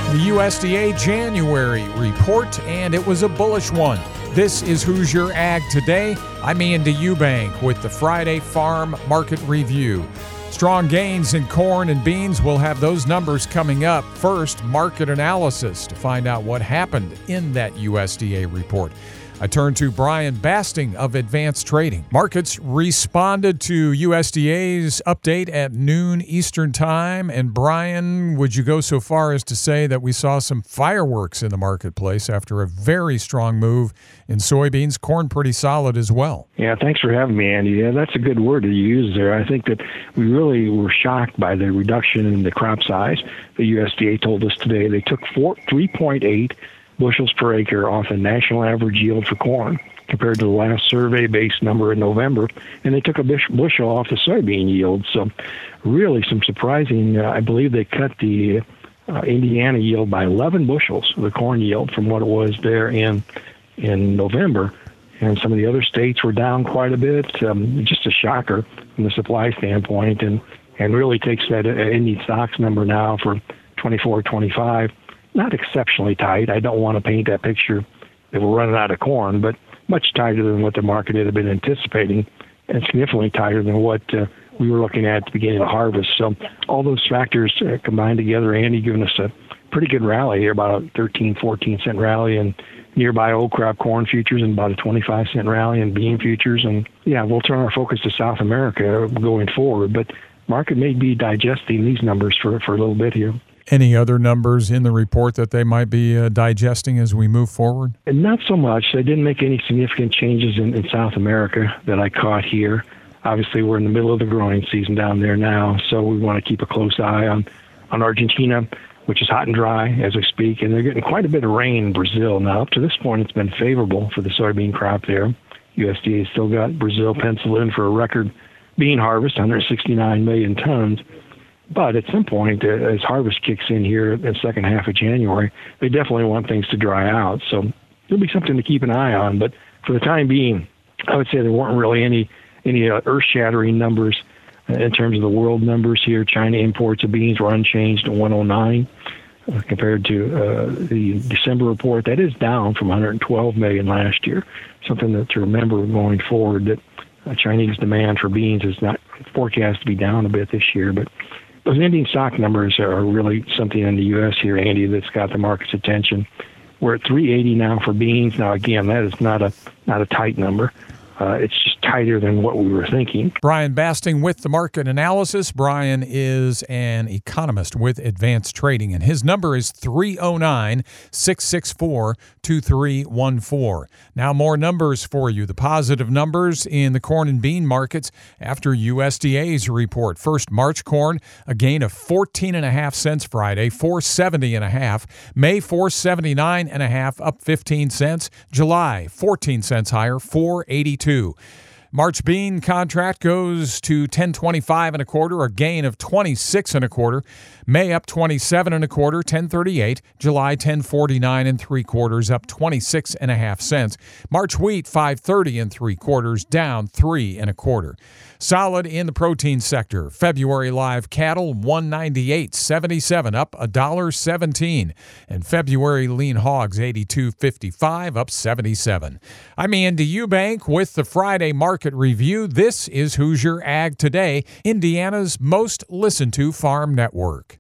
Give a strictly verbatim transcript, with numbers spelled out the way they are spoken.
the U S D A January report, and it was a bullish one. This is Hoosier Ag Today. I'm Andy Eubank with the Friday Farm Market Review. Strong gains in corn and beans. We'll have those numbers coming up. First, market analysis to find out what happened in that U S D A report. I turn to Brian Basting of Advanced Trading. Markets responded to U S D A's update at noon Eastern Time. And Brian, would you go so far as to say that we saw some fireworks in the marketplace after a very strong move in soybeans? Corn pretty solid as well. Yeah, thanks for having me, Andy. Yeah, that's a good word to use there. I think that we really were shocked by the reduction in the crop size. The U S D A told us today they took four, three point eight bushels per acre off the national average yield for corn compared to the last survey-based number in November, and they took a bushel off the soybean yield. So really some surprising, uh, I believe they cut the uh, Indiana yield by eleven bushels, the corn yield, from what it was there in in November. And some of the other states were down quite a bit. Um, just a shocker from the supply standpoint, and, and really takes that uh, ending stocks number now for twenty-four twenty-five. Not exceptionally tight. I don't want to paint that picture that we're running out of corn, but much tighter than what the market had been anticipating, and significantly tighter than what uh, we were looking at at the beginning of the harvest. So all those factors uh, combined together, Andy, giving us a pretty good rally here, about a thirteen, fourteen cent rally in nearby old crop corn futures and about a twenty-five cent rally in bean futures. And yeah, we'll turn our focus to South America going forward, but market may be digesting these numbers for, for a little bit here. Any other numbers in the report that they might be uh, digesting as we move forward? And not so much. They didn't make any significant changes in, in South America that I caught here. Obviously, we're in the middle of the growing season down there now, so we want to keep a close eye on, on Argentina, which is hot and dry as we speak, and they're getting quite a bit of rain in Brazil. Now, up to this point, it's been favorable for the soybean crop there. U S D A still got Brazil penciled in for a record bean harvest, one hundred sixty-nine million tons. But at some point, uh, as harvest kicks in here in the second half of January, they definitely want things to dry out. So there'll be something to keep an eye on. But for the time being, I would say there weren't really any any uh, earth-shattering numbers uh, in terms of the world numbers here. China imports of beans were unchanged at one oh nine uh, compared to uh, the December report. That is down from one hundred twelve million last year. Something that to remember going forward, that uh, Chinese demand for beans is not forecast to be down a bit this year. But those ending stock numbers are really something in the U S here, Andy, that's got the market's attention. We're at three eighty now for beans. Now, again, that is not a not a tight number. Uh, it's just tighter than what we were thinking. Brian Basting with the market analysis. Brian is an economist with Advanced Trading, and his number is three oh nine, six six four, two three one four. Now more numbers for you. The positive numbers in the corn and bean markets after U S D A's report. First, March corn, a gain of fourteen and a half cents Friday, four seventy and a half. May, four seventy-nine and a half, up fifteen cents. July, fourteen cents higher, four eighty-two. March bean contract goes to ten twenty-five and a quarter, a gain of twenty-six and a quarter. May up twenty-seven and a quarter, ten thirty-eight. July ten forty-nine and three quarters, up twenty-six and a half cents. March wheat five thirty and three quarters, down three and a quarter. Solid in the protein sector. February live cattle one ninety-eight seventy-seven, up one dollar seventeen, and February lean hogs eighty-two fifty-five, up seventy-seven. I'm Andy Eubank with the Friday Market Review. This is Hoosier Ag Today, Indiana's most listened to farm network.